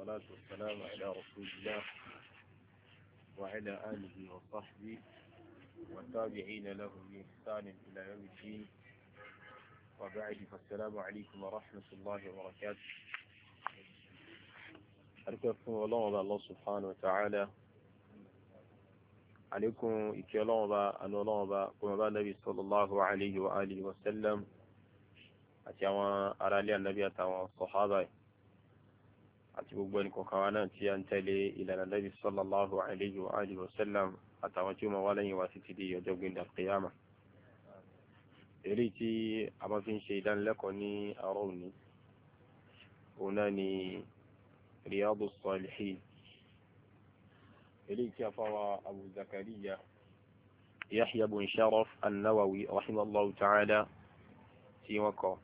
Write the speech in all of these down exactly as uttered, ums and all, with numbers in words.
والصلاة والسلام على رسول الله وعلى آله وصحبه والتابعين له بإحسان إلى يوم الدين وبعد فالسلام عليكم ورحمة الله وبركاته. أركبكم الله الله سبحانه وتعالى عليكم إكلام أن الله كما النبي صلى الله عليه وآله وسلم أتوا أرالي النبي أتوا الصحابة àti gbogbo ẹni kọ̀ọ̀kan wa náà tí a ń tẹ̀lé ìlànà Nabi sallallahu alayhi wa alihi wa sallam àtàwọn tí ó máa wá lẹ́yìn wa títí di ọjọ́ gbẹ̀ndà qiyama. Èyí tí a máa fi ń ṣe ìdánilẹ́kọ̀ọ́ ní àárọ̀ òní òun náà ni Riyadus Salihin. Èyí tí a fáwa Abu Zakariya Yahya bin Sharaf an-Nawawi rahimahullahu ta'ala tí wọ́n kọ.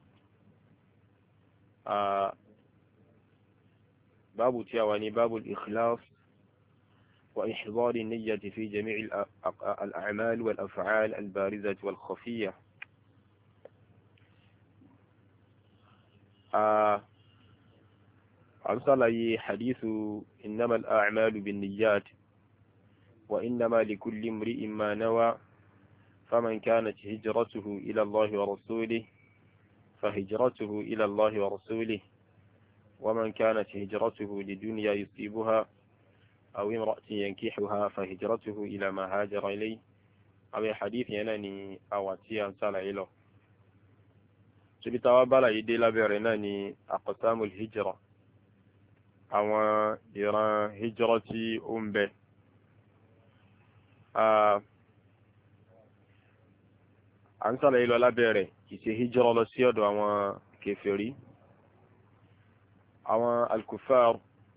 باب تيواني باب الإخلاص وإحضار النية في جميع الأعمال والأفعال البارزة والخفية. أرسل لي حديث إنما الأعمال بالنيات وإنما لكل امرئ ما نوى فمن كانت هجرته إلى الله ورسوله فهجرته إلى الله ورسوله ومن كانت هجرته لدنيا يصيبها أو امرأة ينكحها فهجرته إلى ما هاجر إليه. أو حديث يناني أواتي أمثال إله سبتا وبالا يدي لبرناني أقسام الهجرة أو يرى هجرتي أمبي أمثال إله لبري كيسي هجرة لسياد أو كفري àwọn alkufar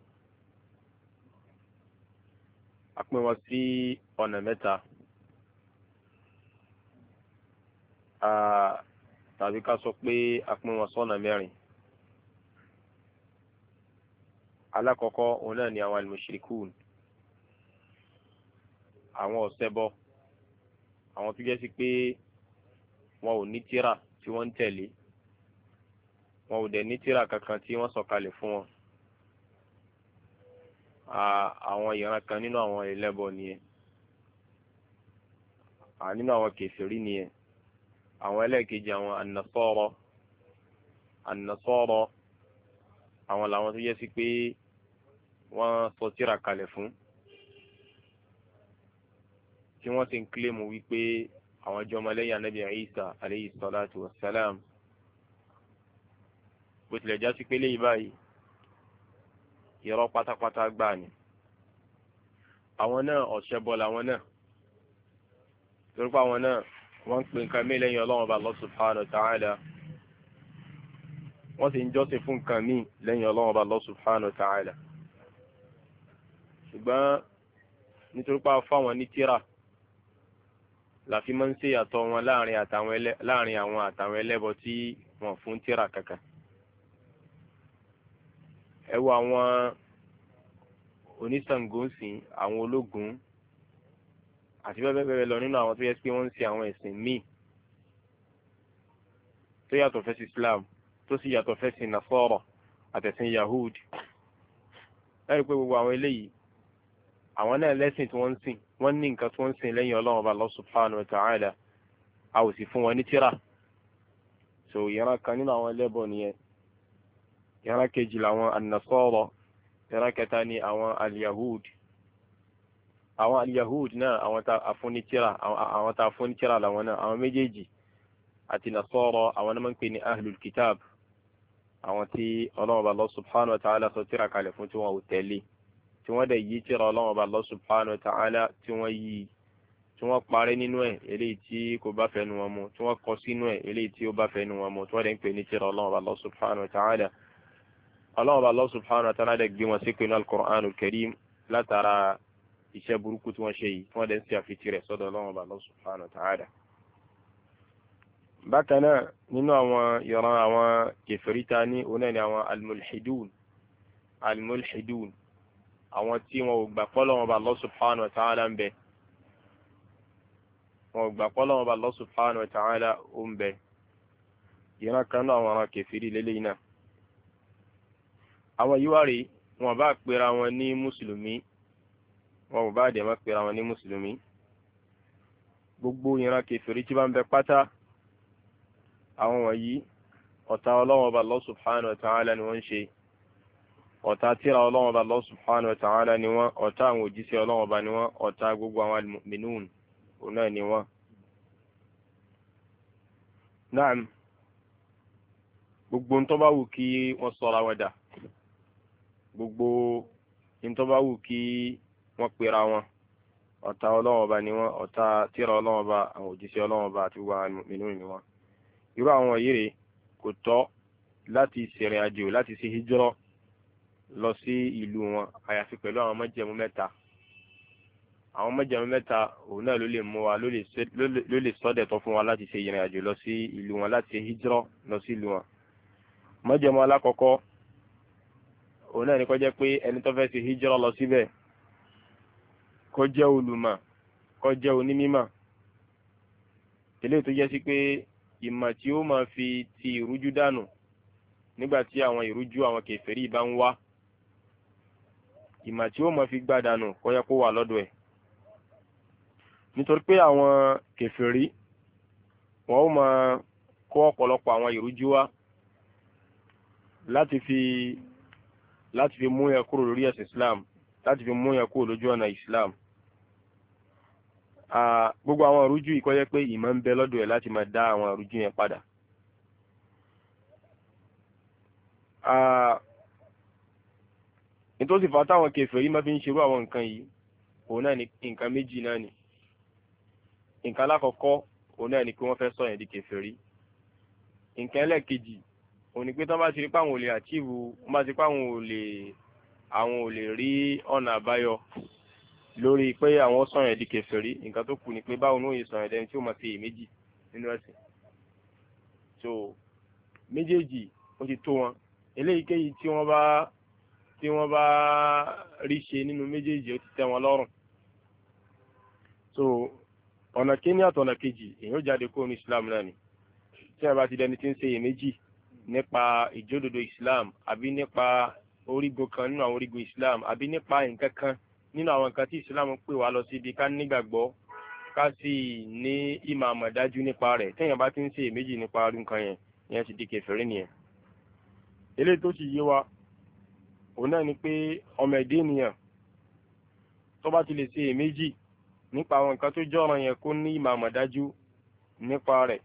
apín wọn sí ọ̀nà mẹ́ta tàbí ká sọ pé apín wọn sọ́nà mẹ́rin. alákọ̀ọ́kọ́ òun náà ni àwọn almushrikun, àwọn ọ̀ṣẹbọ, àwọn tó jẹ́ sí pé wọn ò ní tírà tí wọ́n ń tẹ̀lé, wọn ò dẹ̀ ní tírà kankan tí wọ́n sọ̀kalẹ̀ fún wọn. àwọn ìran kan nínú àwọn ẹlẹ́bọ nìyẹn, nínú àwọn kèfèrí nìyẹn. àwọn ẹlẹ́ẹ̀kejì àwọn an-Nasara an-Nasara àwọn làwọn tó yẹ sí pé wọ́n sọ tírà kalẹ̀ fún, tí wọ́n sì ń kílèmù wípé àwọn jẹ́ ọmọlẹ́yìn Ànábì Ìsá alayhi salatu wassalam. bó tilẹ̀ já sí pé léyìí báyìí irọ́ pátápátá gbà ní. àwọn náà ọ̀ṣẹbọ làwọn náà, torí pé àwọn náà wọ́n ń pè nǹkan mí lẹ́yìn Ọlọ́run Ọba Allah subhanahu wa ta'ala, wọ́n sì ń jọ́sìn fún nǹkan mí lẹ́yìn Ọlọ́run Ọba Allah subhanahu wa ta'ala. ṣùgbọ́n nítorí pé a fáwọn ní tírà làfi máa ń ṣe ìyàtọ̀ wọn láàrin àwọn àtàwọn ẹlẹ́bọ tí wọ́n fún tírà kankan. ẹ wo àwọn oníṣàngóǹsìn, àwọn ológun àti bẹ́ẹ̀ bẹ́ẹ̀ lọ nínú àwọn tó yẹ pé wọ́n ń ṣe àwọn ẹ̀sìn míì tó yàtọ̀ fẹ́sìn Islam, tó sì yàtọ̀ fẹ́sìn Nasara àtẹ̀sìn Yahud. ẹ rí i pé gbogbo àwọn eléyìí àwọn náà lẹ́sìn tí wọ́n ń sìn, wọ́n ní nǹkan tí wọ́n ń sìn lẹ́yìn Ọlọ́run Ọba Allah subhanahu wa ta'ala, a ò sì fún wọn ní tírà. so ìran kan nínú àwọn ẹlẹ́bọ nìyẹn. ìran kejì làwọn an-Nasara, ìran kẹta ni àwọn al-Yahud. àwọn al-Yahud náà àwọn tá a fún ní tírà, àwọn tá a fún ní tírà làwọn náà. àwọn méjèèjì àti Nasara àwọn náà máa ń pè ní ahlul kitab, àwọn tí Ọlọ́run Allah subhanahu wa ta'ala sọ tírà kalẹ̀ fún tí wọ́n ò tẹ̀lé, tí wọ́n dẹ̀ yí tírà Ọlọ́run Allah subhanahu wa ta'ala tí wọ́n yí, tí wọ́n parẹ́ nínú ẹ̀ eléyìí tí kò bá fẹ́nu wọn mu, tí wọ́n kọ sínú ẹ̀ eléyìí tí ó bá fẹ́nu wọn mu, tí wọ́n dẹ̀ ń pè ní tírà Ọlọ́run Allah subhanahu wa ta'ala. Ọlọ́run Allah subhanahu wa ta'ala dẹ̀ gbé wọn sí pinnu al-Qur'an al-Karim látara iṣẹ́ burúkú tí wọ́n ṣe yìí, tí wọ́n dẹ̀ ń ṣe àfitì rẹ̀ sọ́dọ̀ Ọlọ́run Allah subhanahu wa ta'ala. bákan náà nínú àwọn ìran àwọn kèfèrí ta ní òun náà ni àwọn al-mulhidun al-mulhidun àwọn tí wọn ò gbà pé Ọlọ́run Allah subhanahu wa ta'ala ń bẹ, wọn ò gbà pé Ọlọ́run Allah subhanahu wa ta'ala ó ń bẹ. ìran kan náà àwọn ará kèfèrí lélẹ́yìn náà. àwọn yìí wá rí wọn bá pera wọn ní mùsùlùmí wọn ò bá dẹ̀ má pera wọn ní mùsùlùmí gbogbo ìran kèfèrí tí bá ń bẹ pátá àwọn wọ̀nyí ọ̀tá Ọlọ́run Ọba Allah subhanahu wa ta'ala ni wọ́n ń ṣe ọ̀tá tírà Ọlọ́run Ọba Allah subhanahu wa ta'ala ni wọ́n ọ̀tá àwọn òjíṣẹ́ Ọlọ́run Ọba ni wọ́n ọ̀tá gbogbo àwọn al-mu'minun òun náà ni wọ́n. Naam, gbogbo ń tó bá wù kí wọ́n sọra wọn dà gbogbo ń tó bá wù kí wọ́n pera wọn ọ̀tá Ọlọ́run Ọba ni wọ́n ọ̀tá tírà Ọlọ́run Ọba àwọn òjíṣẹ́ Ọlọ́run Ọba àti gbogbo àwọn al-mu'minun ni wọ́n. irú àwọn yìí rèé kò tọ́ láti ṣèrìn àjò láti ṣe hijrọ́ lọ sí ìlú wọn àyàfi pẹ̀lú àwọn májẹ̀mú mẹ́ta àwọn májẹ̀mú mẹ́ta òun náà ló lè mú wa ló lè sọ́dẹ̀ tọ́ fún wa láti ṣe ìrìn àjò lọ sí ìlú wọn láti ṣe hijrọ́ lọ sí ìlú wọn. májẹ̀mú alákọ̀ọ́kọ́ òun náà ni kó jẹ́ pé ẹni tó fẹ́ ṣe hijrọ́ lọ síbẹ̀ kó jẹ́ olùmọ̀ kó jẹ́ onímímọ̀ eléyìí tó jẹ́ sí pé ìmọ̀ tí ó máa fi ti ìrújú dànù nígbà tí àwọn ìrújú àwọn kèfèrí bá ń wá ìmọ̀ tí ó máa fi gbá dànù kó yẹ kó wà lọ́dọ̀ ẹ̀ nítorí pé àwọn kèfèrí wọn ó máa kó ọ̀pọ̀lọpọ̀ àwọn ìrújú wá láti fi láti fi mú yẹn kúrò lórí ẹ̀sìn Islam láti fi mú yẹn kúrò lójú ọ̀nà Islam gbogbo àwọn ìrújú yìí kó yẹ pé ìmọ̀ ń bẹ lọ́dọ̀ ẹ̀ láti máa dá àwọn ìrújú yẹn padà. nítorí fà táwọn kèfèrí máa fi ń ṣerú àwọn nǹkan yìí òun náà ni nǹkan méjì náà ni nǹkan alákọ̀ọ́kọ́ òun náà ni pé wọ́n fẹ́ sọ yẹn di kèfèrí nǹkan ẹlẹ́ẹ̀kejì òun ni pé tí wọ́n bá ti rí pé àwọn ò lè àchíìvù wọ́n bá ti rí pé àwọn ò lè àwọn ò lè rí ọ̀nà àbáyọ lórí pé àwọn sọ yẹn di kèfèrí nǹkan tó kù ni pé báwo ni ó yẹ sọ yẹn dẹni tí ó máa fi èméjì nínú ẹ̀sìn so méjèèjì ó ti tó wọn eléyìíkéyìí tí wọ́n bá tí wọ́n bá rí ṣe nínú méjèèjì ó ti tẹ́ wọn lọ́rùn so ọ̀nà kíní àtọ̀nà kejì èyàn ó jáde kó ní Islam náà ni tí wọ́n bá ti dẹni tí ń ṣe iyèméjì nípa ìjódodo Islam àbí nípa orígun kan nínú àwọn orígun Islam àbí nípa nǹkan kan nínú àwọn nǹkan tí Islam pè wá lọ síbi ká nígbàgbọ́ ká sì ní ìmọ̀ àmọ̀dájú nípa rẹ̀ téèyàn bá ti ń ṣe iyèméjì nípa ọdún kan yẹn ìyẹn ti di kèfèrí nìyẹn. eléyìí tó sì yé wa òun náà ni pé ọmọ ẹ̀dá ènìyàn tó bá ti lè ṣe iyèméjì nípa àwọn nǹkan tó jọ́ràn yẹn kó ní ìmọ̀ àmọ̀dájú nípa rẹ̀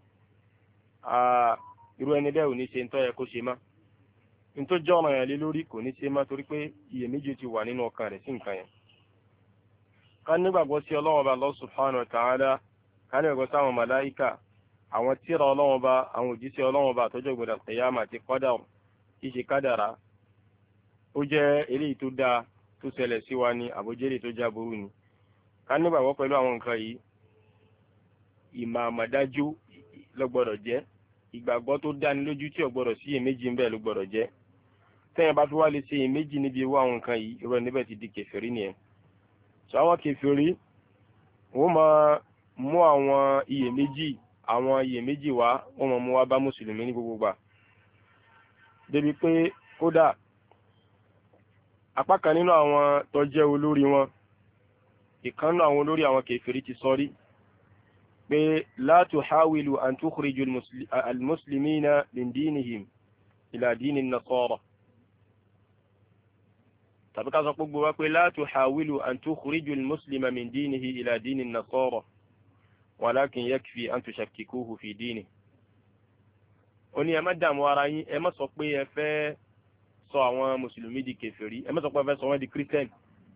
irú ẹni bẹ́ẹ̀ ò ní ṣe ń tó yẹ kó ṣe má ń tó jọ́ràn yẹn lé lórí kò ní ṣe má torí pé iyèméjì ti wà nínú ọkàn rẹ̀ sí nǹkan yẹn. ká nígbàgbọ́ sí Ọlọ́run Ọba Allah subhanahu wa ta'ala ká nígbàgbọ́ sáwọn màláíkà àwọn tírà Ọlọ́run Ọba àwọn òjíṣẹ́ Ọlọ́run Ọba àtọ́jọ́ ìgbọ̀dà kìyàmà àti kádàrá kì í ṣe kádàrá ó jẹ́ eléyìí tó dáa tó ṣẹlẹ̀ sí wa ní àbójẹ́lẹ̀ tó já burú ni ká nígbàgbọ́ pẹ̀lú àwọn nǹkan yìí ìmọ̀ àmọ̀dájú ló gbọ́dọ̀ jẹ́ ìgbàgbọ́ tó dáni lójú tí ò gbọ́dọ̀ sí iyèméjì ń bẹ ló gbọ́dọ̀ jẹ́ tẹ́yìn bá fi wá lè ṣe iyèméjì níbi irú àwọn nǹkan yìí irú ẹni bẹ́ẹ̀ ti di kèfèrí nìyẹn sọ àwọn kèfèrí wọ́n máa mú àwọn iyèméjì àwọn iyèméjì wá wọ́n máa mú wá bá mùsùlùmí ní gbogbo gbà débi pé kódà apá kan nínú àwọn tó jẹ́ olórí wọn ìkànnù àwọn olórí àwọn kèfèrí ti sọ rí pé la tuhawilu an tukhriju al-muslimina min dinihim ila dini an-nasara tàbí ká sọ pé gbogbo wa pé la tuhawilu an tukhriju al-muslima min dinihi ila dini an-nasara walakin yakfi an tushakkikuhu fi dinihi ó ní ẹ má dààmú ara yín ẹ má sọ pé ẹ fẹ́ sọ àwọn mùsùlùmí di kèfèrí ẹ má sọ pé ẹ fẹ́ sọ wọ́n di kírísítẹ́nì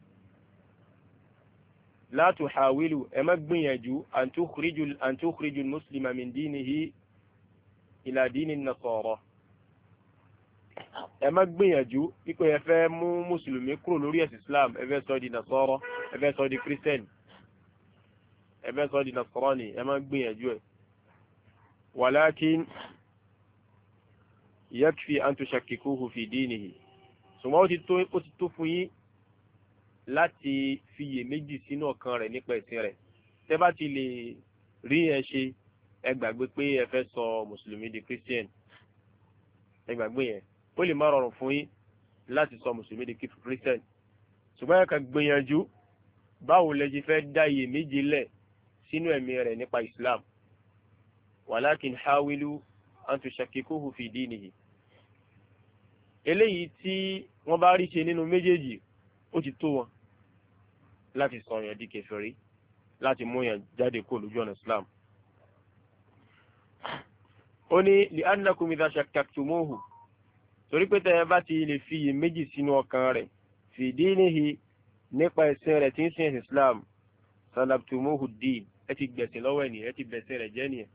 la tuhawilu ẹ má gbìyànjú an tukhriju an tukhriju al-muslima min dinihi ila dini an-nasara ẹ má gbìyànjú pípé ẹ fẹ́ mú mùsùlùmí kúrò lórí ẹ̀sìn Islam ẹ fẹ́ sọ di nasara ẹ fẹ́ sọ di kírísítẹ́nì ẹ fẹ́ sọ di nasarani ẹ má gbìyànjú ẹ walakin yakfi an tushakkikuhu fi dinihi ṣùgbọ́n ó ti tó ó ti tó fún yín láti fiyè méjì sínú ọkàn rẹ̀ nípa ẹ̀sìn rẹ̀ tẹ́ bá ti lè rí ẹ ṣe ẹ gbàgbé pé ẹ fẹ́ sọ mùsùlùmí di christian ẹ gbàgbé yẹn ó lè má rọrùn fún yín láti sọ mùsùlùmí di Christian ṣùgbọ́n ẹ kàn gbìyànjú báwo lẹ ti fẹ́ dá iye méjì lẹ̀ sínú ẹ̀mí rẹ̀ nípa Islam walakin hawilu an tushakikuhu fi dinihi eléyìí tí wọ́n bá rí ṣe nínú méjèèjì ó ti tó wọn láti sọ yàn di kèfèrí láti mú yàn jáde kó lójú ọ̀nà Islam. ó ní li annakum idha shakkaktumuhu torí pé tẹ́ ẹ bá ti lè fi iye méjì sínú ọkàn rẹ̀ fi dinihi nípa ẹ̀sìn rẹ̀ tí ń sin Islam salabtumuhu din ẹ ti gbẹ̀sìn lọ́wọ́ ẹni ẹ ti bẹ̀sìn rẹ̀ jẹ́ nìyẹn.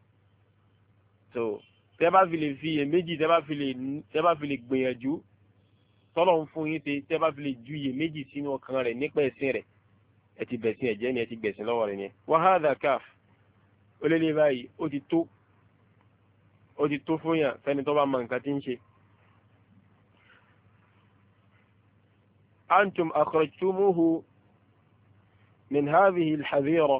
so tẹ́ bá fi lè fi iye méjì tẹ́ bá fi lè tẹ́ bá fi lè gbìyànjú tọ́lọ̀ ń fún yín ṣe tẹ́ bá fi lè ju iye méjì sínú ọkàn rẹ̀ nípa ẹ̀sìn rẹ̀ ẹ ti bẹ̀sìn ẹ̀ jẹ́ ni ẹ ti gbẹ̀sìn lọ́wọ́ rẹ̀ yẹn. wa hadha kaf ó lé lé báyìí ó ti tó ó ti tó fún yàn fẹ́ni tó bá mọ nǹkan tí ń ṣe. antum akhrajtumuhu min hadhihi al-hadhira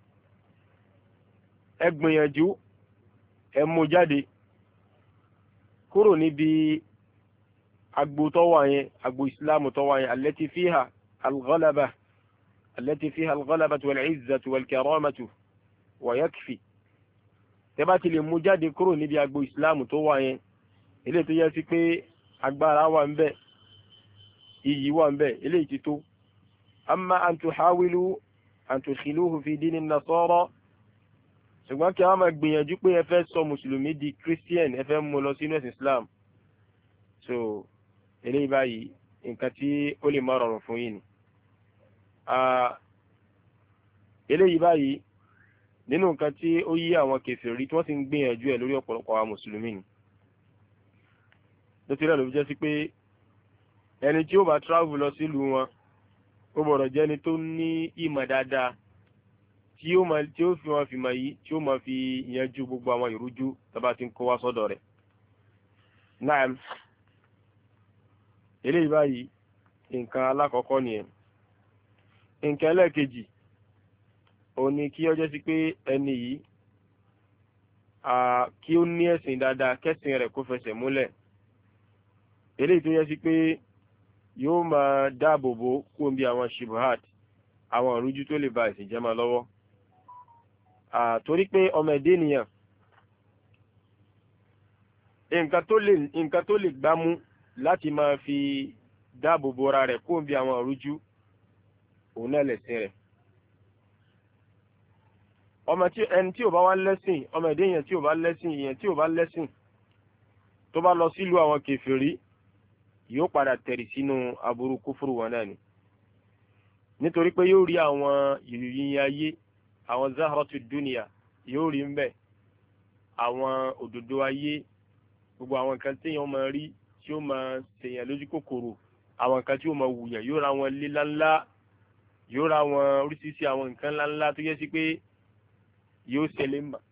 ẹ gbìyànjú ẹ mú jáde kúrò níbi agbo tó wà yẹn agbo Islam tó wà yẹn allati fiha al-ghalaba allati fiha al-ghalabatu wal-izzatu wal-karamatu wa yakfi tẹ́ bá ti lè mú jáde kúrò níbi agbo Islam tó wà yẹn eléyìí tó yẹ sí pé agbára wà ń bẹ iyì wà ń bẹ eléyìí ti tó. amma an tuhawilu an tudkhiluhu fi dini an-nasara ṣùgbọ́n kí a máa gbìyànjú pé ẹ fẹ́ sọ mùsùlùmí di Christian ẹ fẹ́ mú lọ sínú ẹ̀sìn Islam so eléyìí báyìí nǹkan tí ó lè má rọrùn fún yín ni. eléyìí báyìí nínú nǹkan tí ó yí àwọn kèfèrí tí wọ́n ti ń gbìyànjú ẹ̀ lórí ọ̀pọ̀lọpọ̀ àwọn mùsùlùmí ni. ló ti rẹ̀ ló fi jẹ́ sí pé ẹni tí ó bá travel lọ sílùú wọn ó gbọ́dọ̀ jẹ́ ẹni tó ní ìmọ̀ dáadáa tí ó máa tí ó fi wọn fi mọ̀ yìí tí ó máa fi yanjú gbogbo àwọn ìrújú tó bá ti ń kó wá sọ́dọ̀ rẹ̀. Naam eléyìí báyìí nǹkan alákọ̀ọ́kọ́ nìyẹn. nǹkan ẹlẹ́ẹ̀kejì ó ní kí ó jẹ́ sí pé ẹni yìí kí ó ní ẹ̀sìn dáadáa kẹ́sìn rẹ̀ kó fẹsẹ̀ múlẹ̀ eléyìí tó yẹ sí pé yóò máa dáàbò bò kó bí àwọn shibuhat àwọn ìrújú tó lè ba ẹ̀sìn jẹ́ máa lọ́wọ́. torí pé ọmọ ẹ̀dẹ́ ènìyàn nǹkan tó lè nǹkan tó lè gbámú láti máa fi dáàbò bo ara rẹ̀ kó bí àwọn ìrújú òun náà lẹ̀sìn rẹ̀. ọmọ tí ẹni tí ò bá wá lẹ́sìn ọmọ ẹ̀dẹ́ èèyàn tí ò bá lẹ́sìn èèyàn tí ò bá lẹ́sìn tó bá lọ sílùú àwọn kèfèrí yóò padà tẹ̀rì sínú aburú kúfúrú wọn náà ni nítorí pé yóò rí àwọn ìròyìn ayé àwọn zahratu dunya yóò rí ń bẹ àwọn òdòdó ayé gbogbo àwọn nǹkan tí èèyàn máa rí tí ó máa ṣèyàn lójú kòkòrò àwọn nǹkan tí ó máa wùyàn yóò ra wọn lé ńláńlá yóò ra wọn oríṣiríṣi àwọn nǹkan ńláńlá tó yẹ sí pé yóò ṣe lè mà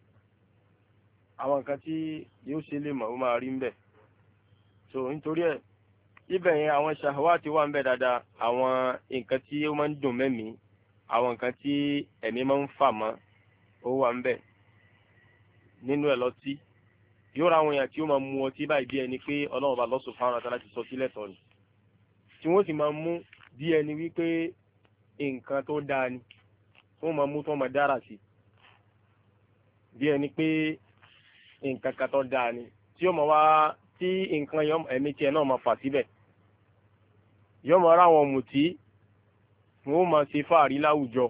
àwọn nǹkan tí yóò ṣe lè mà ó máa rí ń bẹ so nítorí ẹ̀ ibẹ̀ yẹn àwọn ṣahawati wà ń bẹ dáadáa àwọn nǹkan tí ó máa ń dùn mẹ́mìí àwọn nǹkan tí ẹ̀mí máa ń fà mọ́ ó wà ń bẹ nínú ẹ̀ lọ́tí yóò ra àwọn èèyàn tí ó máa mu ọtí báyìí bí ẹni pé Ọlọ́run bá Allah subhanahu wa ta'ala ti sọ sílẹ̀ tọ́ ni tí wọ́n sì máa mú bí ẹni wípé nǹkan tó dáa ni wọ́n máa mú tó máa dára sí bí ẹni pé nǹkan kan tó dáa ni tí ó máa wá tí nǹkan yọ ẹ̀mí tiẹ̀ náà máa fà síbẹ̀ yọ máa ra àwọn ọ̀mùtí wọ́n máa ṣe fáàrí láwùjọ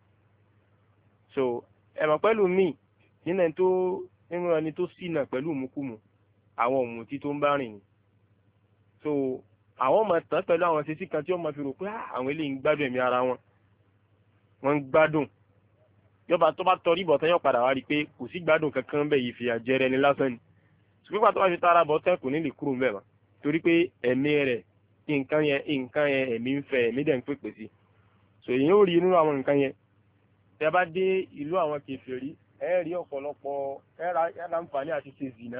so ẹ̀mọ̀ pẹ̀lú míì nínú ẹni tó nínú ẹni tó ṣìnà pẹ̀lú ìmúkùmù àwọn ọ̀mùtí tó ń bá rìn ni so àwọn máa tán pẹ̀lú àwọn ṣíṣí kan tí wọ́n máa fi rò pé àwọn eléyìí ń gbádùn ẹ̀mí ara wọn wọ́n ń gbádùn yọba tó bá tọrí bọ̀ tán yóò padà wá rí i pé kò sí gbádùn kankan bẹ́ẹ̀ yìí fìyà jẹrẹ ni lásán ni ṣùgbọ́n tó bá fi tara bọ̀ tán kò ní lè kúrò ń bẹ̀ mọ́ torí pé ẹ̀mí rẹ̀ nǹkan yẹn nǹkan yẹn ẹ̀mí ń fẹ́ ẹ̀mí dẹ̀ ń pèpè sí so èyí ó rí nínú àwọn nǹkan yẹn tẹ́ bá dé ìlú àwọn kèfèrí ẹ rí ọ̀pọ̀lọpọ̀ ẹ ra àǹfààní àti ṣe zìnà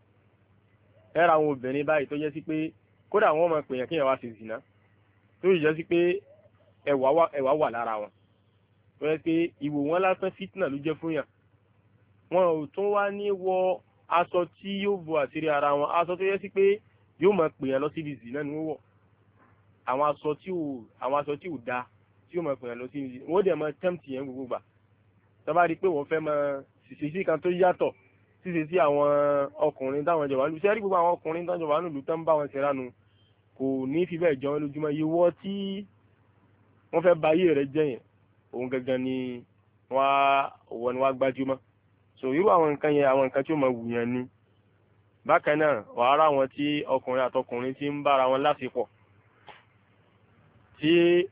ẹ ra àwọn obìnrin báyìí tó jẹ́ sí pé kódà wọ́n máa pè yàn kéèyàn wá ṣe zìnà tó yìí jẹ́ sí pé ẹwà wà lára wọn tó yẹ pé ìwò wọn lásán fitna ló jẹ́ fún yàn wọn ò tún wá ní wọ aṣọ tí yóò bo àṣírí ara wọn aṣọ tó yẹ sí pé yóò máa pè yàn lọ síbi zina ni wọ́n wọ̀ àwọn aṣọ tí ò àwọn aṣọ tí ò da tí yóò máa pè yàn lọ síbi zina wọ́n dẹ̀ máa tempt yẹn gbogbo gbà tó bá rí i pé wọ́n fẹ́ máa ṣìṣe sí kan tó yàtọ̀ ṣíṣe sí àwọn ọkùnrin táwọn jọba lù sẹ́rí gbogbo àwọn ọkùnrin táwọn jọba lù tó ń bá wọn ṣe ránu kò ní fi bẹ́ẹ̀ jọ wọn lójúmọ́ ìwọ tí wọ́n fẹ́ ba ayé rẹ jẹ́ yẹn òun gangan ni wọ́n wọ́n ni wọ́n gbájúmọ́ so irú àwọn nǹkan yẹn àwọn nǹkan tí ó máa wù yẹn ni bákan náà wàhálà wọn tí ọkùnrin àtọkùnrin ti ń bára wọn láṣepọ̀ tí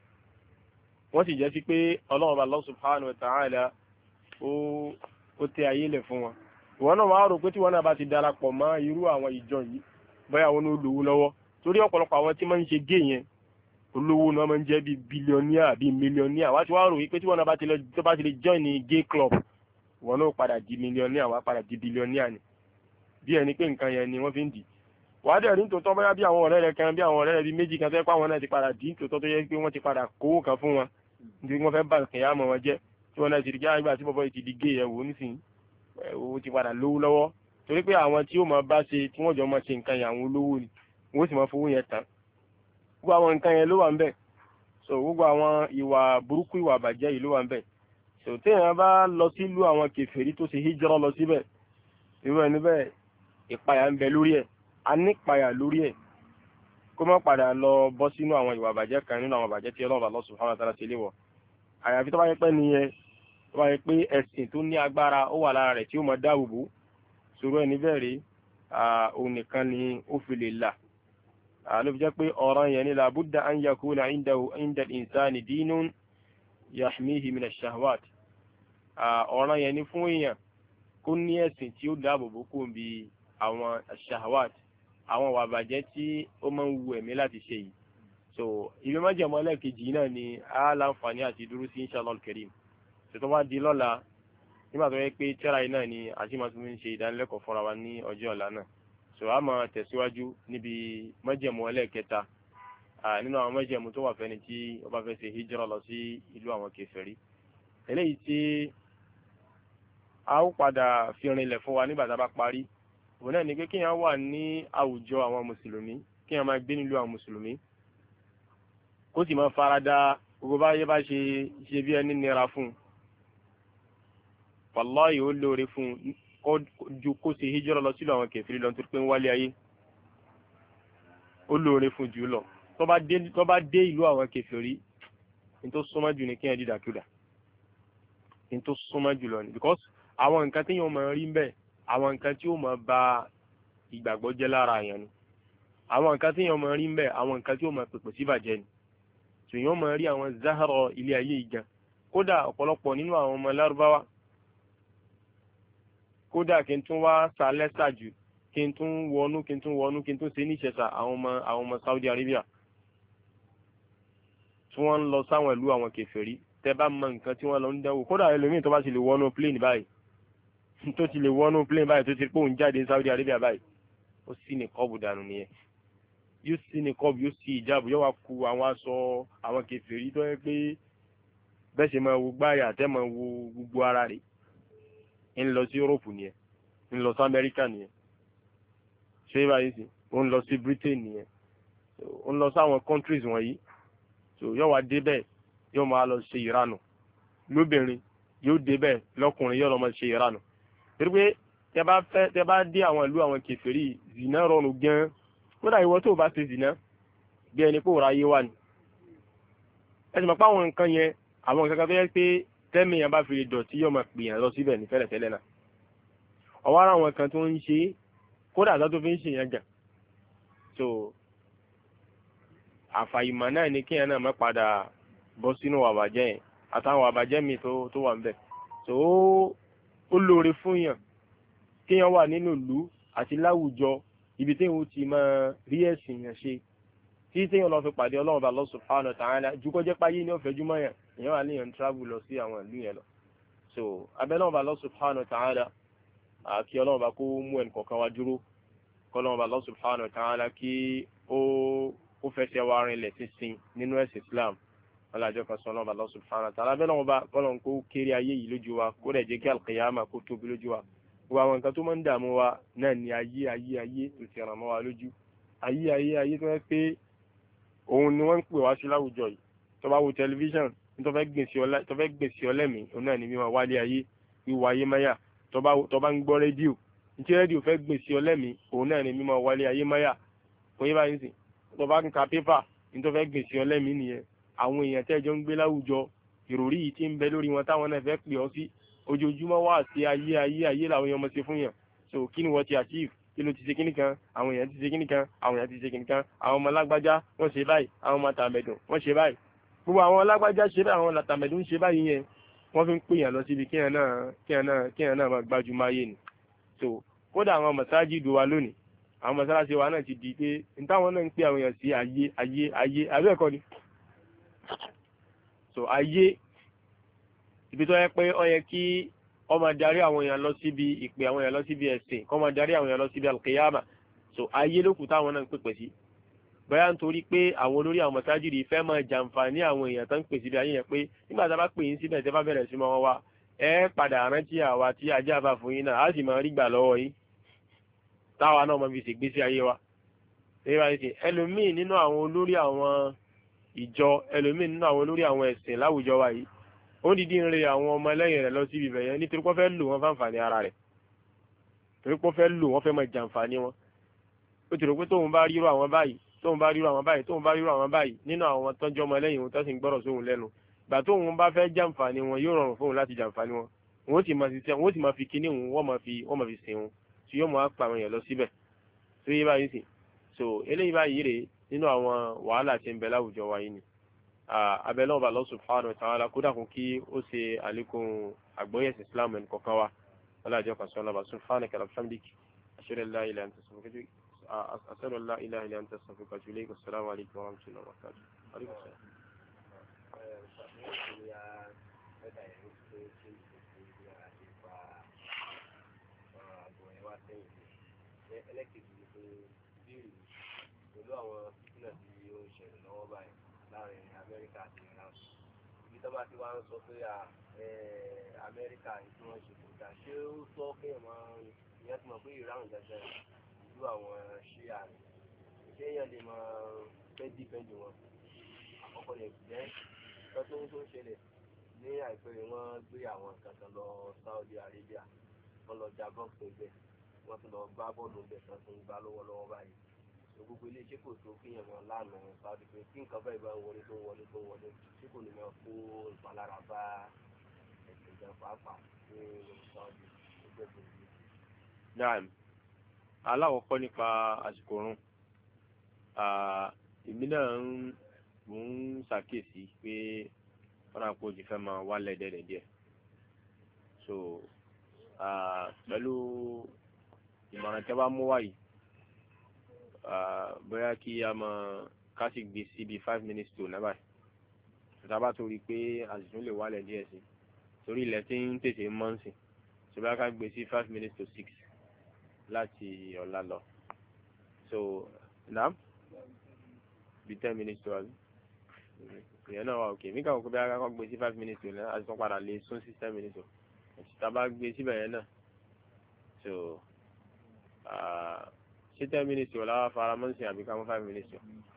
wọ́n sì jẹ́ sí pé ọlọ́run bá Allah subhanahu wa ta'ala ó ó tẹ ayé lẹ̀ fún wọn ìwọ náà máa rò pé tí wọn náà bá ti darapọ̀ mọ́ irú àwọn ìjọ yìí bóyá wọn ló lówó lọ́wọ́ torí ọ̀pọ̀lọpọ̀ àwọn tí máa ń ṣe gé yẹn olówó náà máa ń jẹ́ bíi bílíọ̀níà bíi mílíọ̀níà wá ti wá rò wípé tí wọn náà bá ti lọ tó bá ti lè join ní gay club wọn náà padà di mílíọ̀níà wá padà di bílíọ̀níà ni bí ẹni pé nǹkan yẹn ni wọ́n fi ń dì wàá dẹ̀ rí tòótọ́ bóyá bí àwọn ọ̀rẹ́ rẹ kan bí àwọn ọ̀rẹ́ rẹ bíi méjì kan tó yẹ pé àwọn náà ti padà dì tòótọ́ tó yẹ pé wọ́n ti padà kówó kan fún wọn nítorí wọ́n fẹ́ bá kẹ̀yà mọ̀ wọn jẹ́ tí wọ́n náà ti rí jáde nígbà tí bọ́bọ́ yìí ti di gay yẹn wò nísìnyí owó ti padà lówó lọ́wọ́ torí pé àwọn tí ó máa bá ṣe tí wọ́n jọ máa ṣe nǹkan yẹn àwọn olówó ni wọ́n sì máa fowó yẹn tán gbogbo àwọn nǹkan yẹn ló wà ń bẹ̀ so gbogbo àwọn ìwà burúkú ìwà àbàjẹ́ yìí ló wà ń bẹ̀ so téèyàn bá lọ sílùú àwọn kèfèrí tó ṣe hijrọ́ lọ síbẹ̀ irú ẹni bẹ́ẹ̀ ìpayà ń bẹ lórí ẹ̀ a ní ìpayà lórí ẹ̀ kó má padà lọ bọ́ sínú àwọn ìwà àbàjẹ́ kan nínú àwọn àbàjẹ́ tí Ọlọ́run Allah subhanahu wa ta'ala ṣe léwọ̀ àyàfi tó bá yẹ pé nìyẹn tó bá yẹ pé ẹ̀sìn tó ní agbára ó wà lára rẹ̀ tí ó mọ dáàbò bò sọ̀rọ̀ ẹni bẹ́ẹ̀ rí òun nìkan ni ó fi lè là ló fi jẹ́ pé ọ̀ràn yẹn ni làbúdà an yakuna indahu inda al-insani dinun yahmihi min ash-shahawat ọ̀ràn yẹn ni fún èèyàn kó ní ẹ̀sìn tí ó dáàbò bò kó bí àwọn ash-shahawat àwọn wà bàjẹ́ tí ó máa ń wu ẹ̀mí láti ṣe yìí so ìwé májẹ̀mú ẹlẹ́ẹ̀kejì náà ni a láǹfààní àti dúró sí inshallah al-karim tó wá di lọ́la nígbà tó yẹ pé tíra yìí náà ni àṣìmọ́tò ń ṣe ìdánilẹ́kọ̀ọ́ fúnra wa ní ọjọ́ ọ̀la náà so a máa tẹ̀síwájú níbi májẹ̀mú ẹlẹ́ẹ̀kẹta nínú àwọn májẹ̀mú tó wà fẹ́ni tí ó bá fẹ́ ṣe hijira lọ sí ìlú àwọn kèfèrí eléyìí tí a ó padà fi rinlẹ̀ fún wa nígbà tá a bá parí òun náà ni pé kéèyàn wà ní àwùjọ àwọn mùsùlùmí kéèyàn máa gbé nílùú àwọn mùsùlùmí kó sì máa farada gbogbo báyé bá ṣe ṣe bí ẹni nira fún un wàláhì ó lóore fún un ju kó ṣe hijira lọ sílùú àwọn kèfèrí lọ nítorí pé ń wálé ayé ó lóore fún jù lọ tó bá dé tó bá dé ìlú àwọn kèfèrí ní tó súnmọ́ jù ní kéèyàn dídàkúdà ní tó súnmọ́ jù lọ ni because àwọn nǹkan tí yóò máa rí ń bẹ̀ àwọn nǹkan tí yóò máa ba ìgbàgbọ́ jẹ́ lára àyàn ni àwọn nǹkan tí yóò máa rí ń bẹ̀ àwọn nǹkan tí yóò máa pèpè sí ìbàjẹ́ ni tòyàn máa rí àwọn záhàrọ̀ ilé ayé ìgan kódà ọ̀pọ̀lọpọ̀ nínú àwọn ọmọ lárúbáwá kódà kí n tún wá sa lẹ́sà jù kí n tún wọnú kí n tún wọnú kí n tún ṣe ní ìṣẹ̀ṣà àwọn ọmọ àwọn ọmọ Saudi Arabia tí wọ́n ń lọ sáwọn ìlú àwọn kèfèrí tẹ́ bá mọ nǹkan tí wọ́n lọ ń dánwò kódà ẹlòmíì tó bá ti lè wọnú plane báyìí tó ti lè wọnú plane báyìí tó ti pé òun jáde ní Saudi Arabia báyìí ó sì ní kọ́ọ̀bù dànù nìyẹn yóò sì ní kọ́ọ̀bù yóò sì ìjáàbù yóò wá ku àwọn aṣọ àwọn kèfèrí tó yẹ pé bẹ́ẹ̀ ṣe máa wo gbáyà tẹ́ máa wo gbogbo ara rẹ̀ ń lọ sí Europe nìyẹn ń lọ sí America nìyẹn ṣé báyìí sí ó ń lọ sí Britain nìyẹn ó ń lọ sí àwọn countries wọ̀nyí so yóò wá débẹ̀ yóò máa lọ ṣe ìranù lóbìnrin yóò débẹ̀ lọ́kùnrin yóò lọ máa ṣe ìranù torí pé tẹ bá fẹ́ tẹ bá dé àwọn ìlú àwọn kèfèrí zina rọrùn gan kódà ìwọ tó bá ṣe zina bí ẹni pé òra ayé wà ní ẹ sì mọ̀ pé àwọn nǹkan yẹn àwọn nǹkan kan tó yẹ pé tẹ́mi yẹn bá fi lè dọ̀tí yóò máa pè yàn lọ síbẹ̀ ní fẹ́lẹ̀fẹ́lẹ̀ náà ọwọ́ ara àwọn kan tó ń ṣe kódà tó fi ń ṣe yẹn gàn so àfàìmọ̀ náà ni kéèyàn náà má padà bọ́ sínú àbàjẹ́ yẹn àtàwọn àbàjẹ́ mi tó tó wà níbẹ̀ so ó lóore fún yàn kéèyàn wà nínú ìlú àti láwùjọ ibi tí èèyàn ti máa rí ẹ̀sìn yẹn ṣe tí téèyàn lọ fi pàdé Ọlọ́run Allah subhanahu wa ta'ala ju kó jẹ́ páyé ní ọ̀fẹ́ jùmọ̀ yẹn èèyàn wà níyàn travel lọ sí àwọn ìlú yẹn lọ so abẹ́lọ́run Allah subhanahu wa ta'ala àkí Ọlọ́run bá kó mú ẹnì kọ̀ọ̀kan wá dúró kọ́lọ́run Allah subhanahu wa ta'ala kí ó ó fẹsẹ̀ wá rinlẹ̀ sísìn nínú ẹ̀sìn Islam ọlọ́jọ́ kan sọ́nà Allah subhanahu wa ta'ala abẹ́lọ́run bá kọ́lọ́run kó kéré ayé yìí lójú wa kó rẹ̀ jẹ́ kí al-qiyama kó tóbi lójú wa gbogbo àwọn nǹkan tó máa ń dààmú wa náà ní ayé ayé ayé tó ti ràn mọ́ wa lójú ayé ayé ayé tó fẹ́ pé òun ni wọ́n ń pè wá sí láwùjọ yìí tó bá wo tẹlifíṣàn tó fẹ́ gbìn sí ọlẹ́mì òun náà ni mímọ wálé ayé wíwọ ayé máyà tó bá ń gbọ́ rédíò tí rédíò fẹ́ gbìn sí ọlẹ́mì òun náà ni mímọ wálé ayé máyà kò yé báyìí sìn tó bá ń ka pépà ní tó fẹ́ gbìn sí ọlẹ́mì nìyẹn àwọn èèyàn tẹ́jọ́ ń gbé láwùjọ ìròrí yìí ti ń bẹ lórí wọn táwọn náà fẹ́ pè ọ́ sí ojoojúmọ́ wá sí ayé ayé ayé làwọn èèyàn mọ̀ sí fún yàn so kí ni wọ́n ti achieve kí ló ti ṣe kíní kan àwọn èèyàn ti ṣe kíní kan àwọn èèyàn ti ṣe kíní kan àwọn ọmọ lágbájá wọ́n ṣe báyìí àwọn ọmọ tàmẹ̀dùn wọ́n ṣe báyìí gbogbo àwọn lágbájá ṣe báyìí àwọn tàmẹ̀dùn ṣe báyìí yẹn wọ́n fi ń pè yàn lọ síbi kíyàn náà kíyàn náà kíyàn náà máa gbájúmọ́ ayé ni so kódà àwọn mọ̀sáájìdù wa lónìí àwọn mọ̀sálásí wa náà ti di pé n táwọn náà ń pè àwọn èèyàn sí ayé ayé ayé abẹ́ẹ̀kọ́ ni so ayé ibi tó yẹ pé ó yẹ kí ó máa darí àwọn èèyàn lọ síbi ìpè àwọn èèyàn lọ síbi ẹ̀sìn kó máa darí àwọn èèyàn lọ síbi alkiyama so ayé lókù táwọn náà ń pèpè sí bóyá nítorí pé àwọn olórí àwọn mọ̀sájìdì fẹ́ máa jàǹfààní àwọn èèyàn tó ń pè síbi ayé yẹn pé nígbà tá a bá pè yín síbẹ̀ tẹ́ bá bẹ̀rẹ̀ sí máa wá ẹ padà rántí àwa tí ajá bá fún yín náà á sì máa rí gbà lọ́wọ́ yín táwa náà máa fi ṣègbésí ayé wa ẹlòmíì nínú àwọn olórí àwọn ìjọ ẹlòmíì nínú àwọn olórí àwọn ẹ̀sìn láwùjọ wa yìí ó dìdí ń re àwọn ọmọ ẹlẹ́yìn rẹ̀ lọ síbi ibẹ̀ yẹn nítorí pé wọ́n fẹ́ lò wọ́n fáǹfààní ara rẹ̀ torí pé wọ́n fẹ́ lò wọ́n fẹ́ máa jàǹfààní wọn ó ti rò pé tóun bá ríro àwọn báyìí tóun bá ríro àwọn báyìí tóun bá ríro àwọn báyìí nínú àwọn tọ́jú ọmọ ẹlẹ́yìn wọn tó sì ń gbọ́rọ̀ sóhun lẹ́nu gbà tóun bá fẹ́ jàǹfààní wọn yóò rọrùn fóun láti jàǹfààní wọn wọn ó sì máa ṣiṣẹ́ wọn ó sì máa fi kíní wọn wọ́n máa fi wọ́n máa fi sìn wọn tí yóò máa pa àwọn èèyàn lọ síbẹ̀ tó yé báyìí sì so eléyìí báyìí rèé nínú àwọn wàhálà tí ń bẹ láwùjọ wa yìí ni abẹ́lẹ́ ọba Allah subhanahu wa ta'ala kódà kún kí ó ṣe àlékún àgbọ́yẹ̀sì islam ẹni kọ̀ọ̀kan wa aláàjọ kan sọ́nà bá subhanaka wa bihamdik ashhadu an la ilaha illa anta astaghfiruka wa atubu ilayk assalamu alaykum wa rahmatullahi wa barakatuh. Pẹ̀lú àwọn fìtínà tí ó ń ṣẹlẹ̀ lọ́wọ́ báyìí láàrin Amẹ́ríkà àti Iran. Ibi tó bá ti wá ń sọ pé Amẹ́ríkà tí wọ́n ṣe kò dá ṣé ó tọ́ kéèyàn máa ìyẹn ti mọ̀ pé Iran gẹ́gẹ́ ìlú àwọn ṣíà rẹ̀. Ṣé èèyàn lè máa fẹ́ dìpẹ́ndì wọn? Àkọ́kọ́ lè jẹ́ lọ́tún tó ń ṣẹlẹ̀ ní àìpẹ́ rẹ̀ wọ́n gbé àwọn kankan lọ Saudi Arabia. Wọ́n lọ ja bọ́ọ̀sì ibẹ̀. Wọ́n tún lọ gbá bọ́ọ̀lù ibẹ̀ tán tó ń gbá lọ́wọ́lọ́wọ́ báyìí. Gbogbo ilé iṣẹ́ kò tó kéèyàn máa lánàá sáájú pé kí nǹkan báyìí bá ń wọlé tó ń wọlé tó ń wọlé tí kò ní máa kó ìpalára bá ẹ̀sìn ìjà pàápàá ní sáájú ẹgbẹ́ gbòógì. Naam, aláwọ̀kọ́ nípa àsìkò oorun èmi náà ń mò ń ṣàkíyèsí pé wọ́n náà kó jù fẹ́ máa wálẹ̀ dẹ́dẹ̀ díẹ̀ so pẹ̀lú ìmọ̀ràn tẹ́ bá mú wáyìí bóyá kí a máa ká sì gbé sí bíi five minutes to náà báyìí tàbá torí pé àsìkò lè wálẹ̀ díẹ̀ sí torí ilẹ̀ tí ń tètè mọ́ ń sìn so bóyá ká gbé sí five minutes to six láti ọ̀la lọ so naam bíi ten minutes to àbí ìyẹn náà wà òkè mí kàn kó bí a kọ́ gbé sí five minutes to náà àti tó padà lè sún sí ten minutes to tàbá gbé síbẹ̀ yẹn náà so ṣé ten minutes o láwa fara mọ́ sí àbí ká mú five minutes o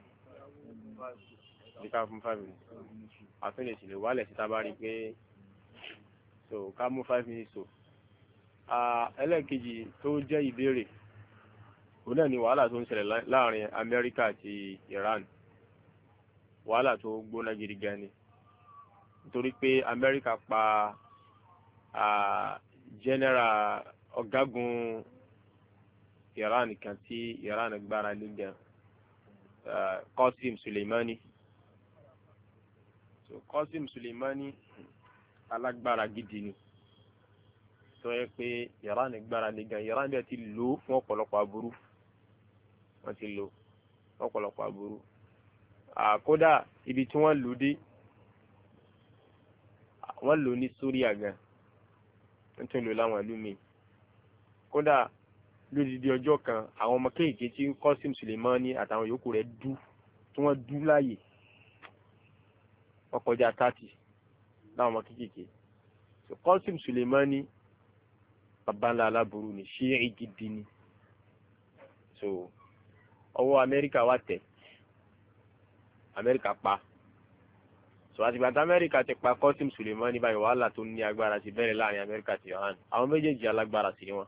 àbí ká fún five minutes àtúnyẹ̀ sì lè wálẹ̀ sí tábà rí pé so ká mú five minutes o. ẹlẹ́ẹ̀kejì tó jẹ́ ìbéèrè òun náà ni wàhálà tó ń ṣẹlẹ̀ láàrin Amẹ́ríkà àti Iran wàhálà tó gbóná gidi gan ni nítorí pé Amẹ́ríkà pa general ọ̀gágun Iran kan tí Iran gbára lé gan Qasim Soleimani so Qasim Soleimani alágbára gidi ni tó yẹ pé Iran gbára lé gan Iran bẹ́ẹ̀ ti lò fún ọ̀pọ̀lọpọ̀ aburú wọ́n ti lò fún ọ̀pọ̀lọpọ̀ aburú àkódà ibi tí wọ́n lò dé wọ́n lò ní Syria gan wọ́n tún lò láwọn ìlú mi kódà lódìdí ọjọ́ kan àwọn ọmọ kéèké tí Qasim Soleimani àtàwọn yòókù rẹ̀ dú tí wọ́n dú láàyè wọ́n kọjá thirty láwọn ọmọ kéèké so Qasim Soleimani bàbá ńlá aláburú ni Ṣíì gidi ni so ọwọ́ Amẹ́ríkà wà tẹ̀ Amẹ́ríkà pa so àtìgbà tí Amẹ́ríkà ti pa Qasim Soleimani báyìí wàhálà tó ní agbára ti bẹ̀rẹ̀ láàrin Amẹ́ríkà àti Iran àwọn méjèèjì alágbára sí wọn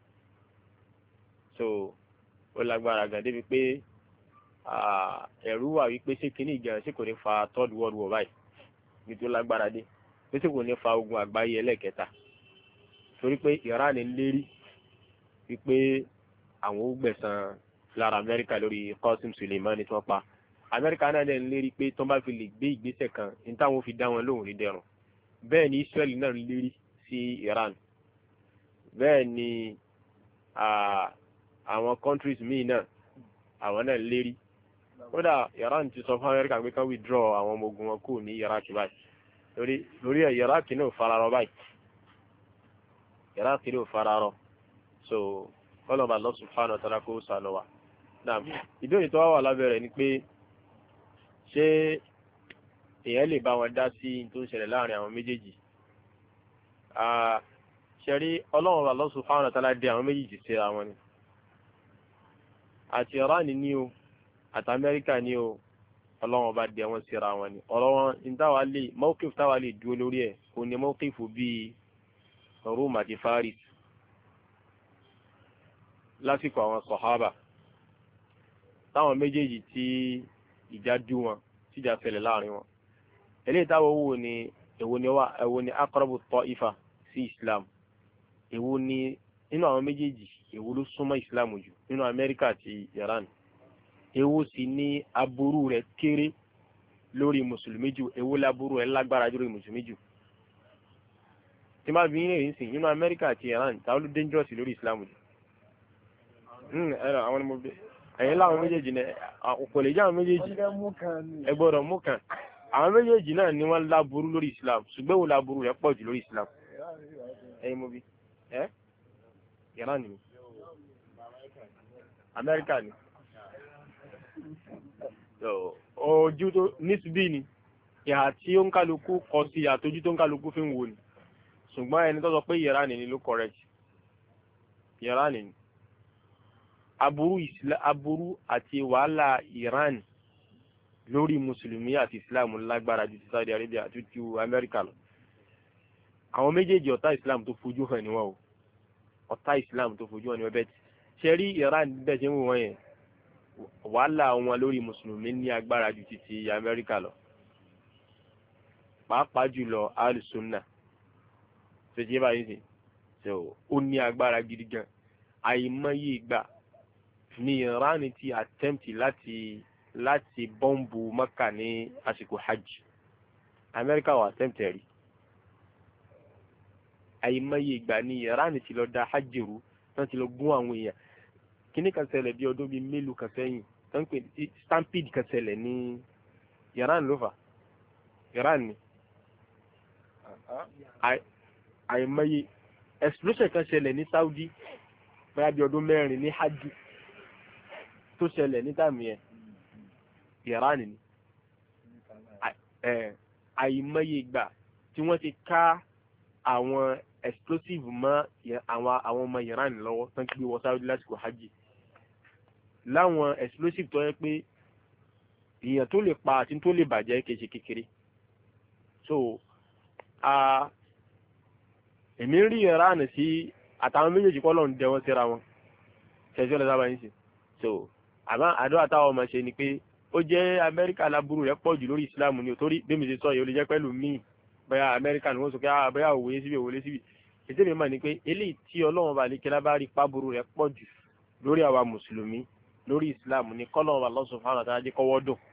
so ó lágbára gan débi pé ẹ̀rù wà wípé ṣé kínní ìgbà ṣé kò ní fa third world war báyìí ní tó lágbára dé pé ṣé kò ní fa ogun àgbáyé ẹlẹ́kẹta torí pé Iran ń lérí wípé àwọn ó gbẹ̀san lára Amẹ́ríkà lórí Qasim Soleimani tí wọ́n pa Amẹ́ríkà náà dẹ̀ ń lérí pé tó bá fi lè gbé ìgbésẹ̀ kan ní táwọn fi dá wọn lóhùn rí dẹrùn bẹ́ẹ̀ ni Israel náà ń lérí sí Iran bẹ́ẹ̀ ni àwọn countries míì náà àwọn náà ń lérí kódà Iran ti sọ fún Amẹ́ríkà pé ká withdraw àwọn ọmọ ogun wọn kù ní Iraq báyìí lórí lórí ẹ̀ Iraq náà fararọ báyìí Iraq náà fararọ so ọlọ́ba Allah subhanahu wa ta'ala kó sànù wa náà ìbéèrè tó wà lábẹ́rẹ̀ ni pé ṣé èèyàn lè bá wọn dá sí tó ń ṣẹlẹ̀ láàrin àwọn méjèèjì ṣẹ̀rí ọlọ́run Allah subhanahu wa ta'ala dé àwọn méjèèjì síra wọn ni àti Iran ní o àti Amẹ́ríkà ní o ọlọ́run bá dé wọn síra wọn ni ọ̀rọ̀ wọn ní táwa lè mawqif táwa lè dúró lórí ẹ̀ kò ní mawqif bíi Rome àti Faris lásìkò àwọn sọ̀hábà táwọn méjèèjì tí ìjà dú wọn tíjà ṣẹlẹ̀ láàrin wọn eléyìí táwọn wò ní èwo ni wá èwo ni aqrabu ta'ifa sí Islam èwo ni nínú àwọn méjèèjì èwo ló súnmọ́ Islam jù nínú Amẹ́ríkà àti Iran èwo sì ní aburú rẹ̀ kéré lórí mùsùlùmí jù èwo láburú rẹ̀ lágbára lórí mùsùlùmí jù tí máa bí ní èyí sìn nínú Amẹ́ríkà àti Iran táwọn ló dangerous lórí Islam jù ẹ̀rọ àwọn ni mo bẹ ẹ̀yin láwọn méjèèjì náà kò lè jẹ́ àwọn méjèèjì ẹ gbọ́dọ̀ mú kan àwọn méjèèjì náà ni wọ́n láburú lórí Islam ṣùgbọ́n wo láburú rẹ̀ pọ̀ jù lórí Islam ẹ̀yin mo bí ẹ́ Iran ni Amẹ́ríkà ni ojú tó nísìbí ni ìhà tí ó ń kálukú kọ sí àtójú tó ń kálukú fi ń wò ni ṣùgbọ́n ẹni tó sọ pé Iran ni ló correct Iran ni aburú isla aburú àti wàhálà Iran lórí mùsùlùmí àti Islam lágbára ju ti Saudi Arabia àti ti Amẹ́ríkà lọ àwọn méjèèjì ọ̀tá Islam tó fojú hàn níwọ̀n o ọ̀tá Islam tó fojú hàn níwọ̀n bẹ́ẹ̀ ṣe rí Iran bẹ́ẹ̀ ṣe ń wò wọ́n yẹn wàhálà wọn lórí mùsùlùmí ní agbára ju ti ti Amẹ́ríkà lọ pàápàá jùlọ al-Sunnah ṣe jẹ́ báyìí sí so ó ní agbára gidi gan àìmọye ìgbà ní Iran ti attempt láti láti bọ́ǹbù Mẹ́kà ní àsìkò hajj Amẹ́ríkà wà attempt rí àìmọye ìgbà ní Iran ti lọ da hajj rú tán ti lọ gún àwọn èèyàn kíní kan ṣẹlẹ̀ bí ọdún bíi mélòó kan sẹ́yìn tán pè stampede kan ṣẹlẹ̀ ní Iran ló fà Iran ni àìmọye explosion kan ṣẹlẹ̀ ní Saudi bóyá bí ọdún mẹ́rin ní hajj tó ṣẹlẹ̀ ní tàmí ẹ̀ Iran ni àìmọye ìgbà tí wọ́n ti ká àwọn explosive mọ́ àwọn àwọn ọmọ Iran lọ́wọ́ tán gbé wọ Saudi lásìkò hajj láwọn explosive tó yẹ pé èèyàn tó lè pa àti tó lè bàjẹ́ kéṣe kékeré so èmi rí Iran sí àtàwọn méjèèjì kọ́ lọ́n dẹ wọ́n síra wọn ṣẹ̀ṣọ́ lọ sábà yín sí so àmọ́ àdúrà táwọn ọmọ ṣe ni pé ó jẹ́ Amẹ́ríkà láburú rẹ̀ pọ̀ jù lórí Islam ni torí bí mi ṣe sọ yìí ó lè jẹ́ pẹ̀lú míì bóyá Amẹ́ríkà ni wọ́n sọ pé bóyá òwòye síbi òwòye síbi ètò mi mà ní pé eléyìí tí Ọlọ́run bá lè kí lábá rí pábúrú rẹ̀ pọ̀ jù lórí àwa mùsùlùmí lórí Islam ni kọ́lọ́run Allah subhanahu wa ta'ala jẹ́ kọ́wọ́ dùn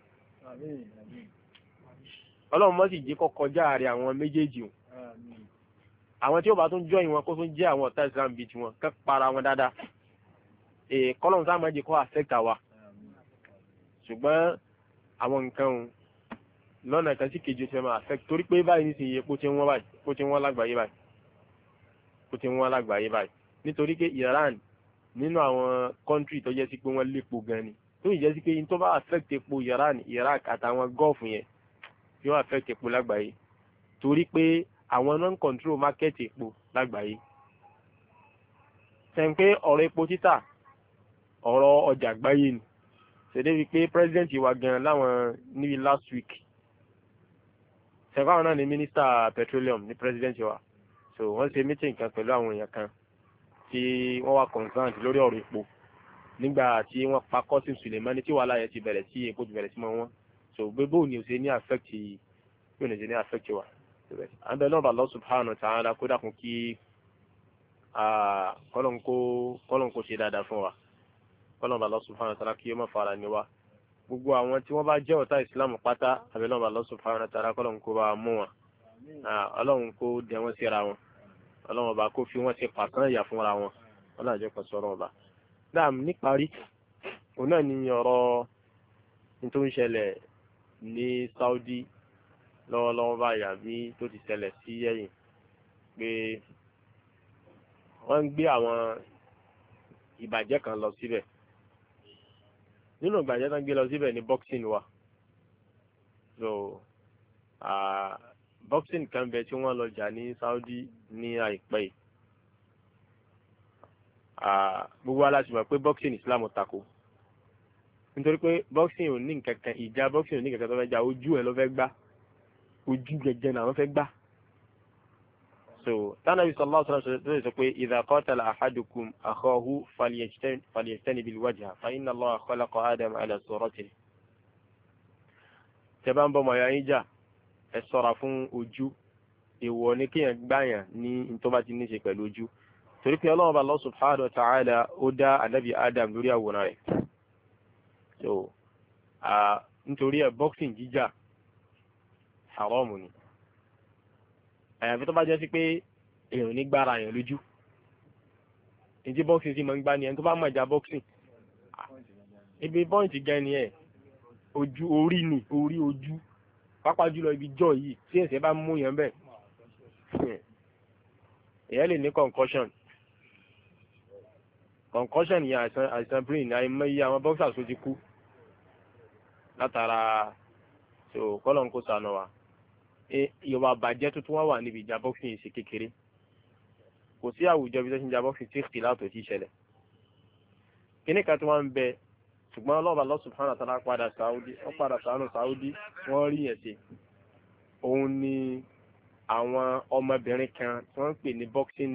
Ọlọ́run mọ́ sì jẹ́ kọ́ kọjá àárẹ̀ àwọn méjèèjì o àwọn tí ó bá tún jọ ìwọ̀n kó tún jẹ́ àwọn ọ̀tá Islam bíi tiwọn kẹ́ para wọn dáadáa èè kọ́lọ́run sáà máa jẹ́ kọ́ affect àwa ṣùgbọ́n àwọn nǹkan o lọ́nà kan sí kejì ṣe máa affect torí pé báyìí nísìnyí epo ti wọ́n báyìí epo ti wọ́n lágbàáyé báyìí epo ti wọ́n lágbàáyé báyìí nítorí pé Iran nínú àwọn country tó jẹ́ sí pé wọ́n lépo gan ni tó yìí jẹ́ sí pé in tó bá affect epo Iran Iraq àtàwọn Gulf yẹn yóò affect epo lágbàáyé torí pé àwọn non control market epo lágbàáyé sẹ́n pé ọ̀rọ̀ epo títà ọ̀rọ̀ ọjà àgbáyé ni ṣèdè wípé president wa gan láwọn níbi last week ṣẹ̀fọ́ àwọn náà ni minister petroleum ní president wa so wọ́n ṣe meeting kan pẹ̀lú àwọn èèyàn kan tí wọ́n wá concerned lórí ọ̀rọ̀ epo nígbà tí wọ́n pa Qasim Suleimani tí wàhálà yẹn ti bẹ̀rẹ̀ sí epo ti bẹ̀rẹ̀ sí mọ́ wọn so gbogbo ni ò ṣe ní affect yóò ní ṣe ní affect wa àbẹ̀ náà bá Allah subhanahu wa ta'ala kó dákun kí kọ́lọ́n kó ṣe dáadáa fún wa kọ́lọ́n bá Allah subhanahu wa ta'ala kí ó má fara ní wa gbogbo àwọn tí wọ́n bá jẹ́ ọ̀tá Islam pátá àbẹ̀ náà bá Allah subhanahu wa ta'ala kọ́lọ́n kó bá mú wọn ọlọ́run kó dẹ wọ́n síra wọn ọlọ́run ọba kó fi wọ́n ṣe pàtàn ìyà fúnra wọn wọn náà jẹ́ pọ̀ sọ́rọ̀ ọba. dáàmú níparí òun náà ni ọ̀rọ̀ ní tó ń ṣẹlẹ̀ ní Saudi lọ́wọ́lọ́wọ́ báyìí àbí tó ti ṣẹlẹ̀ sí ẹ̀yìn pé wọ́n ń gbé àwọn ìbàjẹ́ kan lọ síbẹ̀ nínú ìbàjẹ́ tó ń gbé lọ síbẹ̀ ní boxing wa so uh, boxing kan bẹ tí wọ́n lọ jà ní Saudi ní àìpẹ́ yìí gbogbo aláṣẹ mọ̀ pé boxing Islam tako nítorí pé boxing ò ní nǹkan kan ìjà boxing ò ní nǹkan kan tó fẹ́ jà ojú ẹ̀ ló fẹ́ gbá ojú gẹ́gẹ́ náà wọ́n fẹ́ gbá so tánàbí sallallahu alaihi wasallam sọ pé idha qatala ahadukum akhahu falyajtanib alwajha fa inna Allaha khalaqa Adama ala suratihi tẹ́ bá ń bọ́ mọ̀ ya yín jà ẹ ṣọ́ra fún ojú èèwọ̀ ní kéèyàn gbáyàn ní tó bá ti ní ṣe pẹ̀lú ojú torí pé Ọlọ́run Allah subhanahu wa ta'ala ó dá ànábì Adam lórí àwòrán rẹ̀ so nítorí ẹ̀ boxing jíjà haramu ni àyàfi tó bá jẹ́ sí pé èèyàn ní gbára èèyàn lójú ìdí boxing sí máa ń gbá ni ẹni tó bá mọ̀ ìjà boxing ibi pọ́ǹtì gan ni ẹ̀ ojú orí ni orí ojú pápá jùlọ ibi jọ yìí tí ẹ̀sẹ̀ bá mú yẹn bẹ́ẹ̀ èèyàn lè ní concussion concussion yẹn àìsàn àìsàn brain àìmọye àwọn boxers tó ti kú látara so kọ́lọ̀ ń kó sànù wa ìwà àbàjẹ́ tuntun wá wà níbi ìjà boxing yìí ṣe kékeré kò sí àwùjọ bí tó ṣe ń jà boxing tí ìkìlá tó ti ṣẹlẹ̀ kíní kan tí wọ́n ń bẹ ṣùgbọ́n ọlọ́ọ̀bà Allah subhanahu wa ta'ala padà Saudi ó padà sànù Saudi wọ́n rí yẹn ṣe òun ni àwọn ọmọbìnrin kan tí wọ́n ń pè ní boxing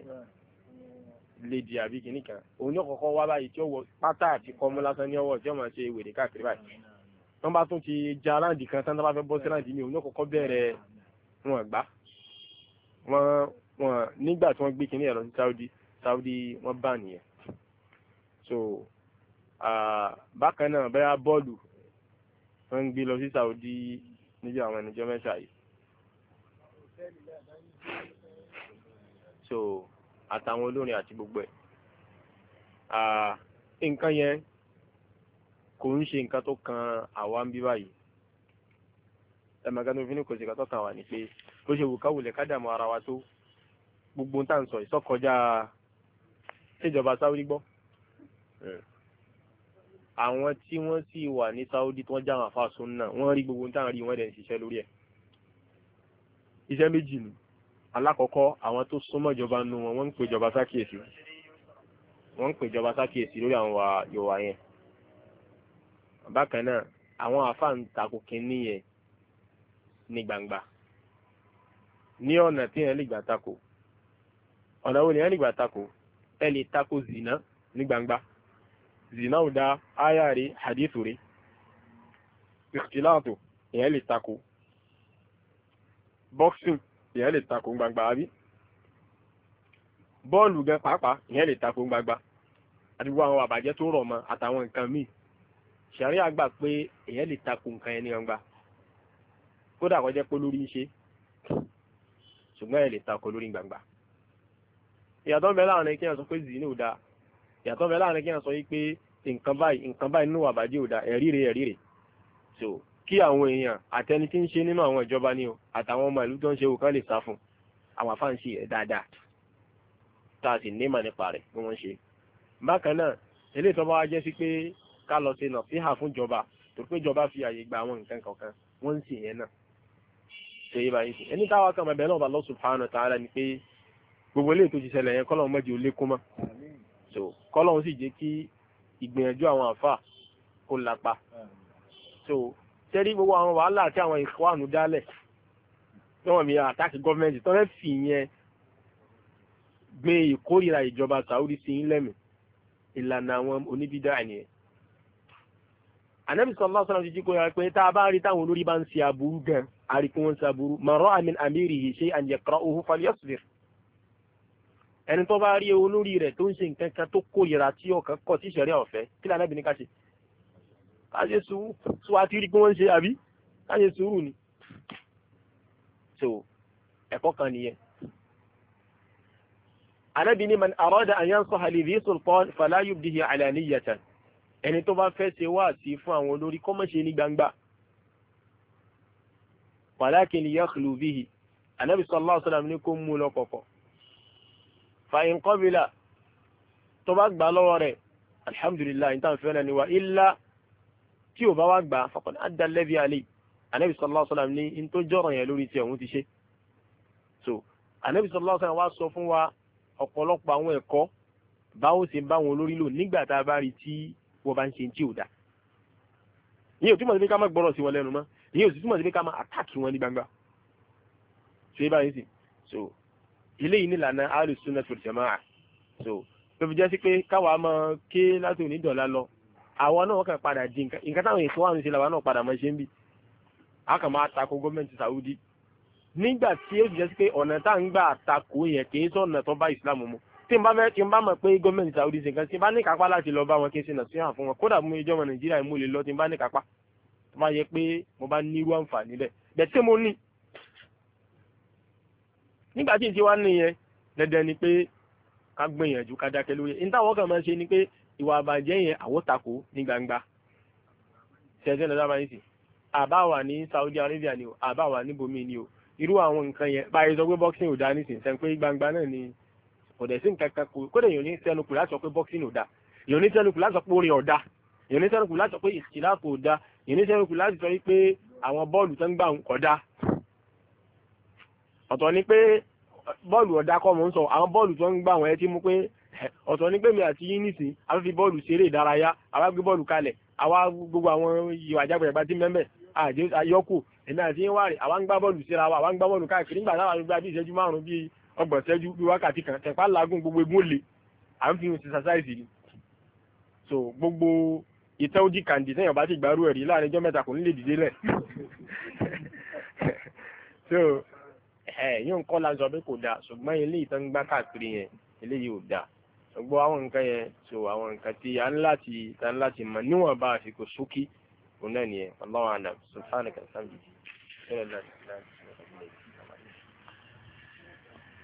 lady àbí kíní kan òun yóò kọ́kọ́ wá báyìí tí ó wọ pátá àti kọ́mú lásán ní ọwọ́ tí ó máa ṣe wèrè káàkiri báyìí wọ́n bá tún ti ja aláǹdì kan tán tó bá fẹ́ bọ́ sí aláǹdì mi òun yóò kọ́kọ́ bẹ̀rẹ̀ wọn gbá wọn wọn nígbà tí wọ́n gbé kíní ẹ̀ lọ sí Saudi Saudi wọ́n bá nìyẹn so bákan náà bẹ́ẹ̀ bọ́ọ̀lù wọ́n ń gbé lọ sí Saudi níbi àwọn ẹnìjọ́ mẹ́ta yìí so àtàwọn olórin àti gbogbo ẹ̀ nǹkan yẹn kò ń ṣe nǹkan tó kan àwa ń bí báyìí ẹ̀mọ̀gá tó fi ní kò sí nǹkan tó kan wà ní pé ó ṣe wù ká wulẹ̀ ká dààmú ara wa tó gbogbo ń tà ń sọ ìsọkọjá ṣèjọba Saudi gbọ́ àwọn tí wọ́n sì wà ní Saudi tí wọ́n já àwọn àfáàsùn náà wọ́n rí gbogbo ń tà ń rí wọ́n dẹ̀ ń ṣiṣẹ́ lórí ẹ̀ iṣẹ́ méjì ni alákọ̀ọ́kọ́ àwọn tó súnmọ́ ìjọba nù wọn wọ́n ń pè ìjọba sákìyèsí wọ́n ń pè ìjọba sákìyèsí lórí àwọn wa Yorùbá yẹn bákan náà àwọn àfáà ń takò kínní yẹn ní gbangba ní ọ̀nà tí yẹn lè gbà takò ọ̀nà wo ni yẹn lè gbà takò ẹ lè takò zina ní gbangba zina ò dá áyà rí hadithu rí ìkìláàtò yẹn lè takò boxing ìyẹn lè takò gbangba àbí bọ́ọ̀lù gan pàápàá ìyẹn lè takò gbangba àdúgbò àwọn àbàjẹ́ tó rọ̀ mọ́ àtàwọn nǹkan míì ṣàrí àgbà pé ìyẹn lè takò nǹkan yẹn ní gbangba kódà kó jẹ́ pé lórí ń ṣe ṣùgbọ́n ẹ̀ lè takò lórí gbangba ìyàtọ̀ ń bẹ láàrin kí wọ́n sọ pé zina ò dáa ìyàtọ̀ ń bẹ láàrin kí wọ́n sọ yí pé nǹkan báyìí nǹkan báyìí nínú àbàjẹ́ ò dáa ẹ̀rí rẹ̀ ẹ̀rí rẹ̀ so kí àwọn èèyàn àtẹni tí ń ṣe nínú àwọn ìjọba ni o àtàwọn ọmọ ìlú tó ń ṣe òkan lè sá fún àwọn afá ń ṣe ẹ̀ dáadáa tá a sì ní mà nípa rẹ̀ bí wọ́n ṣe. bákan náà eléyìí tó bá wá jẹ́ sí pé ká lọ ṣe nà fíhà fún ìjọba tó pé ìjọba fi àyè gba àwọn nǹkan kọ̀ọ̀kan wọ́n ń ṣe yẹn náà ṣe é báyìí sí. ẹni táwa kan bẹ̀rẹ̀ náà bá Allah subhanahu wa ta'ala ni pé gbogbo eléyìí tó ti ṣẹlẹ̀ yẹn kọ́lọ́hún mọ́jì ó lékún mọ́ so kọ́lọ́hún sì jẹ́ kí ìgbìyànjú àwọn àfà kó lápá. So tẹ́rí gbogbo àwọn wàhálà tí àwọn ìfọ́ànù dálẹ̀ lọ́wọ́ mi àtàkì gọ́ọ̀mẹ́ntì tó fẹ́ fi yẹn gbé ìkórìíra ìjọba Saudi sí ń lẹ́mìí ìlànà àwọn oníbídà nìyẹn. Ànábì sallallahu alaihi wasallam ti jí kó yára pé tá a bá rí táwọn olórí bá ń ṣe aburú gan àríkún wọn ṣe aburú man ra'a min amirihi shay'an yakra'uhu falyasbir. Ẹni tó bá rí olórí rẹ̀ tó ń ṣe nǹkan kan tó kórìíra tí ọkàn kọ̀ tí ṣẹ̀ríà ọ̀fẹ́ kí lànà bí ní ká ṣe ká ṣe sùúrù tó wá ti rí pé wọ́n ń ṣe àbí ká ṣe sùúrù ni. So ẹ̀kọ́ kan nìyẹn. Ànábì ní man arada an yansaha li dhi sultan fala yubdihi alaniyatan. Ẹni tó bá fẹ́ ṣe wá sí fún àwọn olórí kó má ṣe ní gbangba. Walakin yakhlu bihi. Ànábì sallallahu alaihi wasallam ní kó mú lọ kọ̀kọ̀. Fa in qabila tó bá gbà lọ́wọ́ rẹ̀ alhamdulillah in tan fẹ́ ni wa illa tí ó bá wá gbà faqad adda alladhi alayhi. Ànábì sallallahu alaihi wasallam ní in tó jọ̀rọ̀ yẹn lórí tí òun ti ṣe. So Ànábì sallallahu alaihi wasallam wá sọ fún wa ọ̀pọ̀lọpọ̀ àwọn ẹ̀kọ́ báwo ṣe bá wọn olórí lò nígbà tá a bá rí tí wọ́n bá ń ṣe tí ò dá. Ìyẹn ò túmọ̀ sí pé ká má gbọ́rọ̀ sí wọn lẹ́nu mọ́. Ìyẹn ò sì túmọ̀ sí pé ká má àtàkì wọn ní gbangba. Ṣé báyìí sì? So ilé yìí nílànà Ahlus Sunnah wal Jama'ah. So tó fi jẹ́ sí pé káwa máa ké láti òní dọ̀la lọ. Àwọn náà kàn padà di nǹkan nǹkan táwọn èso wà ní ṣe làwọn náà padà máa ṣe ń bì. A kàn máa tako gọ́ọ̀mẹ̀ntì Saudi. Nígbà tí ó jẹ́ sí pé ọ̀nà tá ń gbà tako yẹn kì í sọ̀nà tó bá ìsìlámù mu. Tí n bá fẹ́ tí n bá mọ̀ pé gọ́ọ̀mẹ̀ntì Saudi ṣe nǹkan tí n bá ní kápá láti lọ bá wọn kí n ṣe nà sí hàn fún wọn kódà mú ìjọba Nàìjíríà mú lè lọ tí n bá ní kápá tó máa yẹ pé mo bá ní irú àǹfààní bẹ́ẹ̀ bẹ́ẹ̀ tí mo ní. Nígbà tí n ti wá ní yẹn dandan ni pé ká gbìyànjú ká dákẹ́ lórí ẹ̀. Nítawọn kan máa ń ṣe ni pé ìwà àbàjẹ́ yẹn àwọ̀ tako ní gbangba. Ṣẹ̀ṣẹ̀ lọ́dọ̀ bá yín sí. Àbá wà ní Saudi Arabia ni o àbá wà níbòmí ni o irú àwọn nǹkan yẹn báyìí sọ pé boxing ò dá nísìnyí sẹ́n pé gbangba náà ni kò dẹ̀ sí nǹkan kan kò kódà èèyàn ní sẹ́nukù láti sọ pé boxing ò dá èèyàn ní sẹ́nukù láti sọ pé orin ò dá èèyàn ní sẹ́nukù láti sọ pé ìsìláàpù ò dá èèyàn ní sẹ́nukù láti sọ pé àwọn bọ́ọ̀lù tó ń gbà kò dá. Ọ̀tọ̀ ni pé bọ́ọ̀lù ọ̀dà kọ́ mọ̀ ń sọ àwọn bọ́ọ̀lù tó ń gbà wọ́n ẹ ti mú pé ọ̀tọ̀ ni pé mi àti yín nìsín a fi bọ́ọ̀lù ṣeré ìdárayá àwa gbé bọ́ọ̀lù kalẹ̀ àwa gbogbo àwọn ìwà àjàgbẹ̀rẹ̀gbà tí mẹ́mẹ́ àyọkù èmi àti yín wà rè àwa ń gbá bọ́ọ̀lù síra wa àwa ń gbá bọ́ọ̀lù káàkiri nígbà táwọn gbá bí ìṣẹ́jú márùn-ún bí ọgbọ̀n ìṣẹ́jú bí wákàtí kan tẹ̀pá làágùn gbogbo egun lè à ń fi hàn exercise ni. So gbogbo ìtẹ́ ojí kàǹdì sẹ́yìn ọba ti gbárù ẹ̀rí láàrin ọjọ́ mẹ́ta kò ní lè dìde lẹ̀. So ẹ̀ yóò ń kọ́ la sọ pé kò dáa ṣùgbọ́n ilé ìtàn gbá káàkiri yẹn eléyìí ò dáa ṣùgbọ́n àwọn nǹkan yẹn so àwọn nǹkan tí a ń láti a ń láti mọ̀ níwọ̀n bá àsìkò ṣókí òun náà nìyẹn Allahu a'lam subhanaka alhamdulillah.